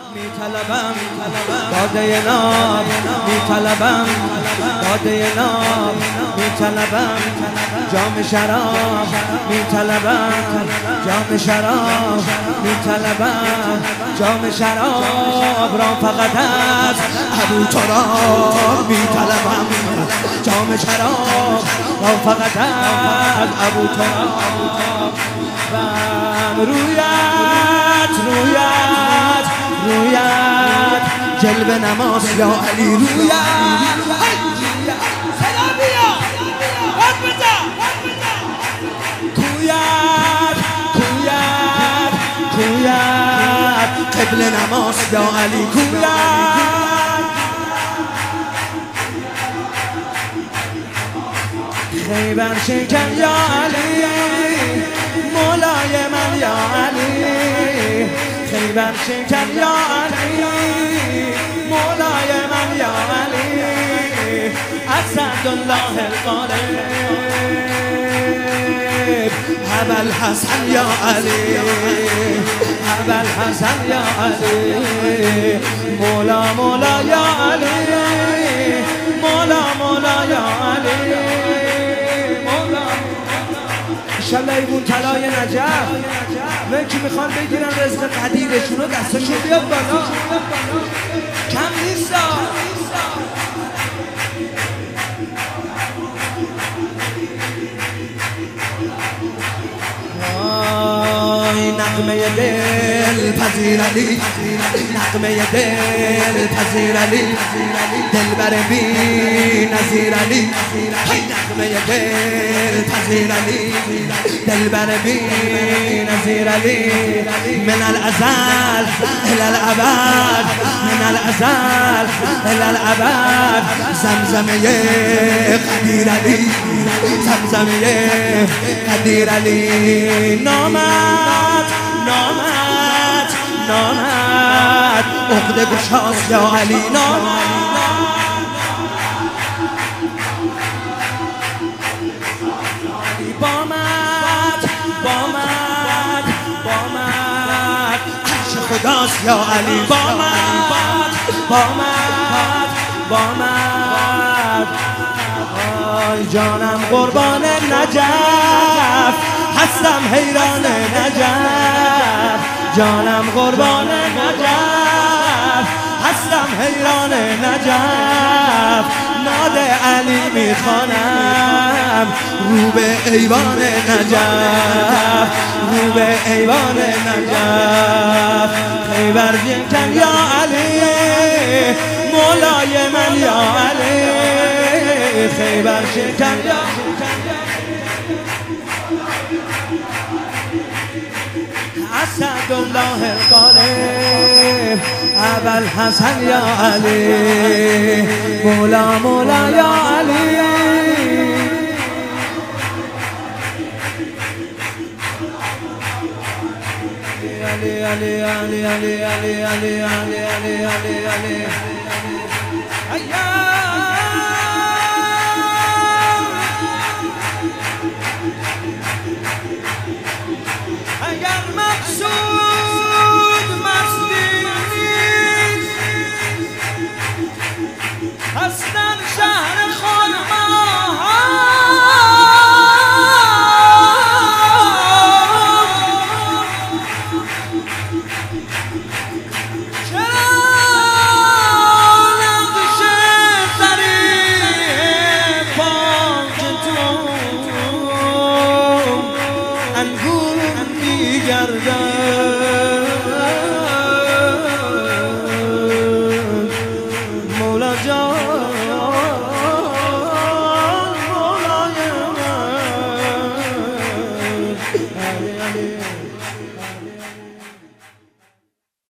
میطلبم باده ناب، میطلبم باده ناب، میطلبم جام شراب، میطلبم جام شراب، میطلبم جام شراب را فقط از ابو تراب، میطلبم جام شراب را فقط از ابو تراب. رویت رویت رویت جلوه نماز یا علی، رویت سلامیا کویت کویت کویت قبل نماز یا علی، کویت خیبر شکن یا علی، مولای من یا علی، خیبر شکن یا علی، مولای من یا علی، اسدالله الغالب، ابوالحسن یا علی، ابوالحسن یا علی، مولا مولا یا علی، مولا مولا یا علی، انشالله ایبون طلای نجف و که میخوان بگیرن رزق قدیرشون رو دستشون بیاد بالا، کم نیستا. نغمه دل پذیر علی، نغمه دل پذیر علی، دلبر بی نظیر علی، نغمه دل پذیر علی، دلبر بی نظیر علی، من الازل الى الابد، من الازل الى الابد، زمزمه قدیر علی، زمزمه قدیر علی، نامت نامت نامت عقده گشاست یا علی، نامت بامت بامت بامت عرش خداست یا علی، بامت بامت بامت جانم قربان نجف، هستم حیران نجف، جانم قربان نجف، هستم حیران نجف، ناد علی میخوانم رو به ایوان نجف، رو به ایوان نجف، خیبر شکن یا علی، مولای من یا علی، خیبر شکن یا اسدالله الغالب، ابوالحسن یا علی، مولا مولا یا علی، علی علی علی علی علی علی علی علی علی اگر مقصود مستی نیست، هستن شهر خانم‌ها،